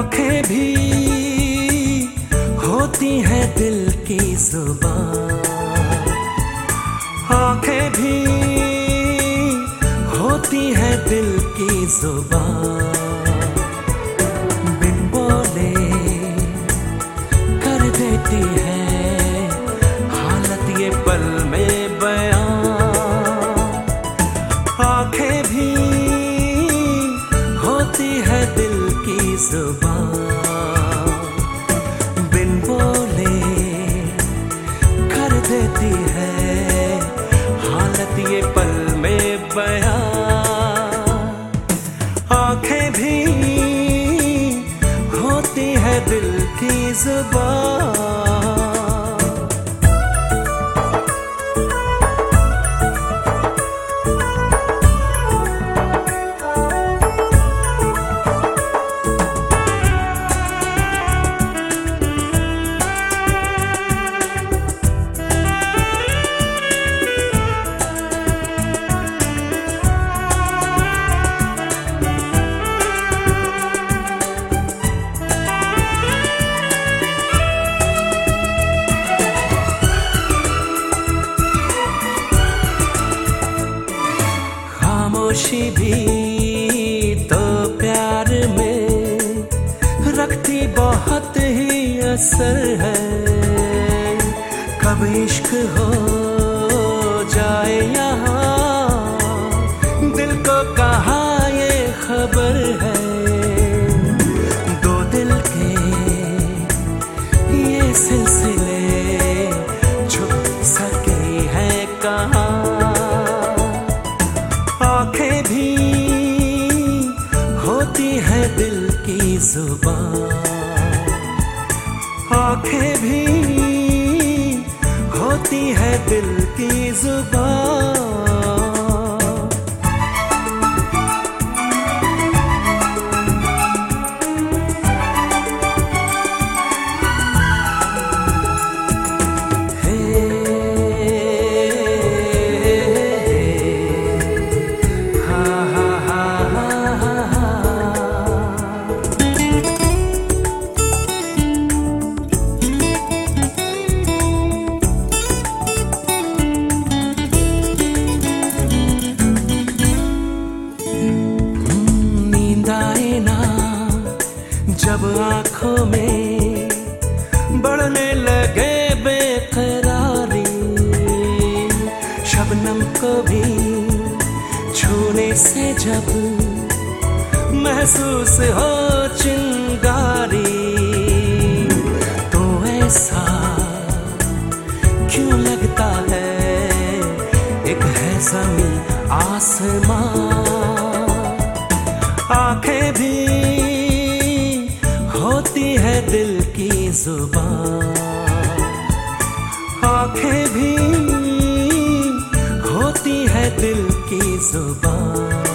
आंखें भी होती हैं दिल की जुबान, आंखें भी होती हैं दिल की जुबान। बिन बोले कर देती है हालत ये पल में बयां। आंखें भी होती है दिल की जुबान, बिन बोले कर देती है हालत ये पल में बयां। आंखें भी होती है दिल की जुबान। खामोशी भी तो प्यार में रखती बहुत ही असर है। कब इश्क हो जाए यहाँ दिल को कहाँ ये खबर है। दो दिल के ये सिलसिले छुप सके हैं कहाँ। आंखें भी होती है दिल की जुबान, आंखें भी होती है दिल की जुबान। जब आँखों में बढ़ने लगे बेकरारी, शबनम को भी छूने से जब महसूस हो चिंगारी, तो ऐसा क्यों लगता है एक है ज़मीं आसमां। आंखें भी होती है दिल की जुबान, आंखें भी होती है दिल की जुबान।